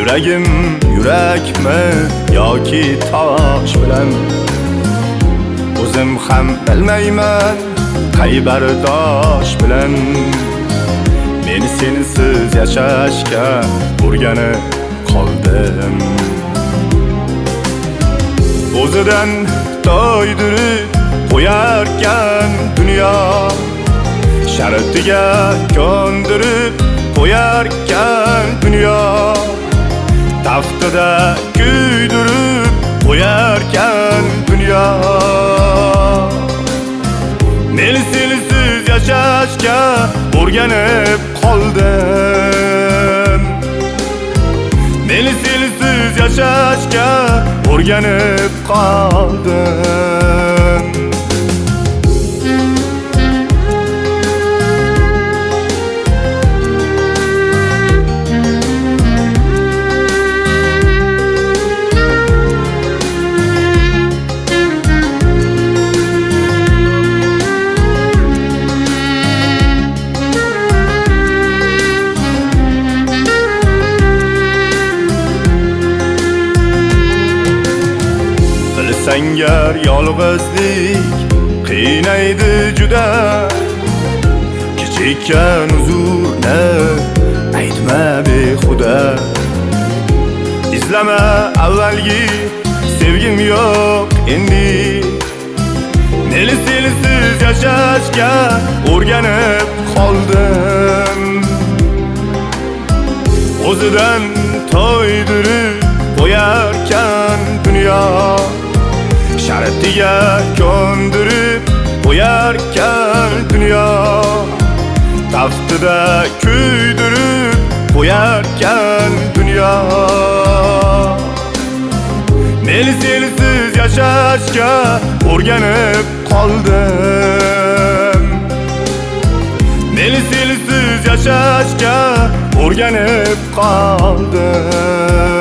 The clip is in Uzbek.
Yuragim yurakmi yoki tosh bilan o'zim ham bilmayman qay bardosh bilan meni sensiz yashashga o'rganib qoldim. O'zidan toydirib qo'yarkan dunyo, shartiga ko'ndirib qo'yarkan dunyo, taftida kuydirib qo'yarkan dunyo. Meni sensiz yashashga o'rganib qoldim. Meni sensiz yashashga o'rganib qoldim. Sangar yolg'izlik qiynaydi juda, kechikkan huzurni aytma behuda. Izlama avvalgi sevgim yo'q endi, meni sensiz yashashga o'rganib qoldim. O'zidan toydirib qo'yarkan dunyo, shartiga ko'ndirib qo'yarkan dunyo, taftida kuydirib qo'yarkan dunyo. Meni sensiz yashashga o'rganib qoldim. Meni sensiz yashashga o'rganib qoldim.